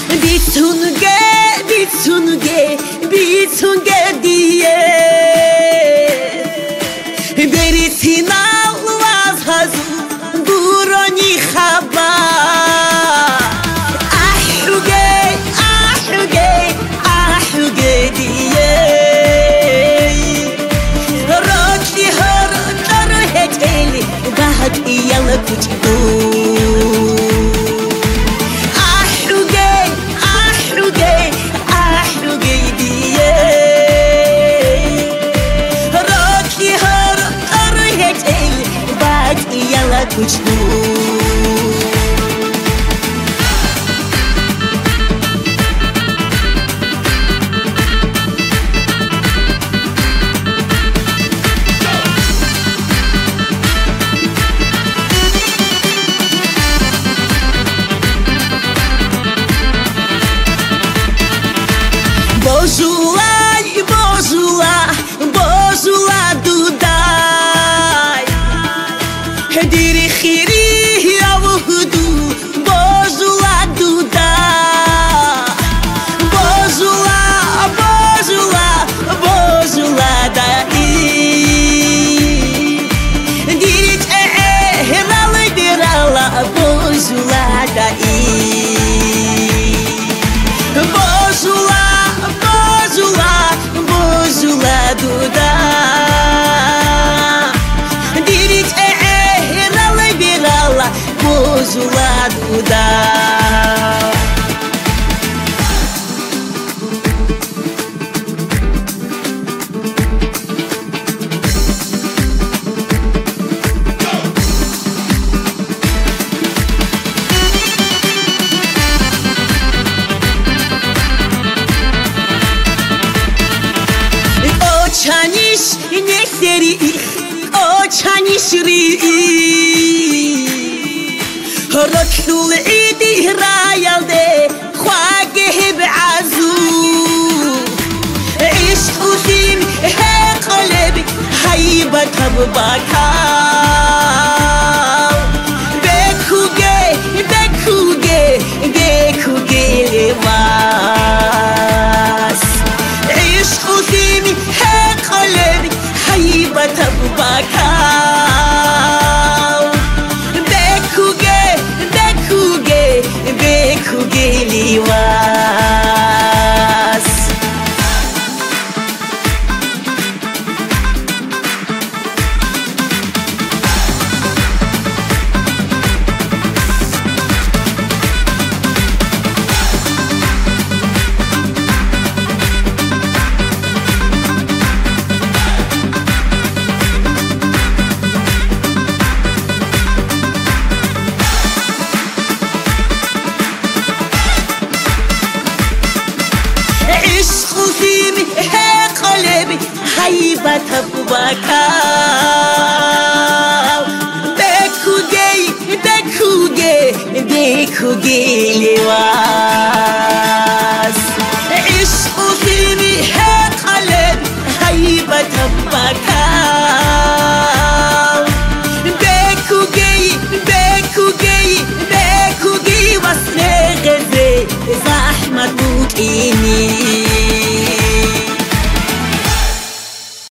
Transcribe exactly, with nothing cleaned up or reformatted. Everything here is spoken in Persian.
بیتونگه بیتونگه بیتونگه دیه بریتین آواز هزو برونی خبر احوگه احوگه احوگه دیه راکی هر کارو هتلی بعد ایالا کچبو कुछ दूर Bozula, bozula, bozula dudai Diri khiri yavudu bozula duda Bozula, bozula, bozula dai Diri te'ehralı dirala bozula dai Bozula, bozula, bozula duda Diri te'ehralı dirala bozula duda Çaniş nekleri o çanişri Rakul idi rayalde khwage bazu عشق فيم هي قلبي هيبة ببكا بكوجي بكوجي بكوجي لباس عشق فيم هي قلبي هيبة ببكا بكوجي بكوجي بكوجي لباس هيبة ببكا بكوجي بكوجي بكوجي لواس عشق فيني هي قلب هيبة ببكا بكوجي بكوجي بكوجي وصل غزي زحمة بوكيني